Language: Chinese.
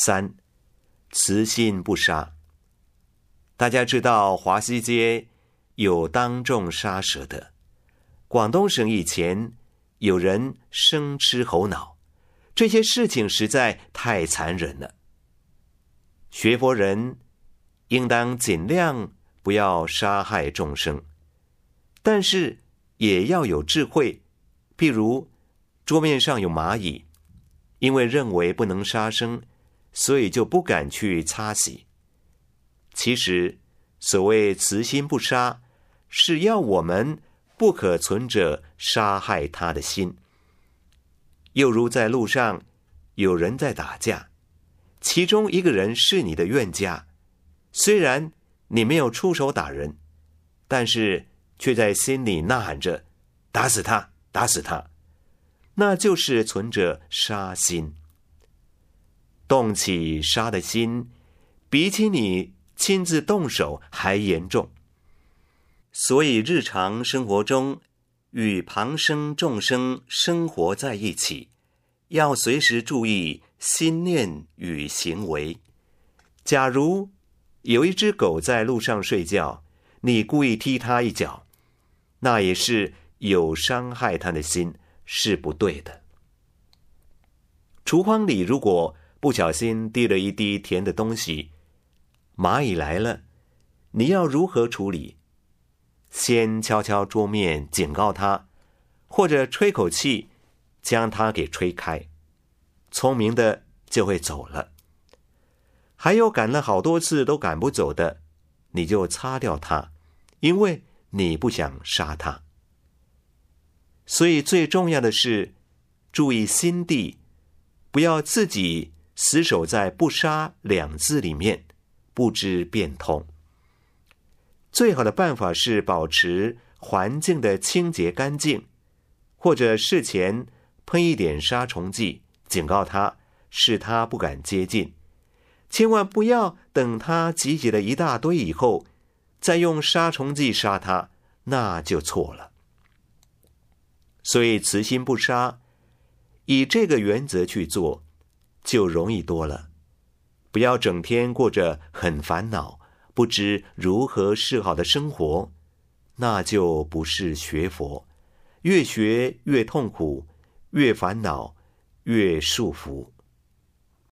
3. 慈心不杀。大家知道华西街有当众杀蛇的，广东省以前有人生吃猴脑，这些事情实在太残忍了。学佛人应当尽量不要杀害众生，但是也要有智慧。譬如桌面上有蚂蚁，因为认为不能杀生，所以就不敢去擦洗。其实所谓慈心不杀，是要我们不可存着杀害他的心。又如在路上有人在打架，其中一个人是你的冤家，虽然你没有出手打人，但是却在心里呐喊着打死他，打死他，那就是存着杀心。动起杀的心，比起你亲自动手还严重。所以日常生活中与旁生众生生活在一起，要随时注意心念与行为。假如有一只狗在路上睡觉，你故意踢它一脚，那也是有伤害它的心，是不对的。厨房里如果不小心滴了一滴甜的东西，蚂蚁来了，你要如何处理？先敲敲桌面警告它，或者吹口气将它给吹开，聪明的就会走了。还有赶了好多次都赶不走的，你就擦掉它，因为你不想杀它。所以最重要的是注意心地，不要自己死守在不杀2字里面，不知变通。最好的办法是保持环境的清洁干净，或者事前喷一点杀虫剂，警告它，使它不敢接近。千万不要等它集结了一大堆以后，再用杀虫剂杀它，那就错了。所以慈心不杀，以这个原则去做，就容易多了。不要整天过着很烦恼，不知如何是好的生活，那就不是学佛，越学越痛苦，越烦恼，越束缚。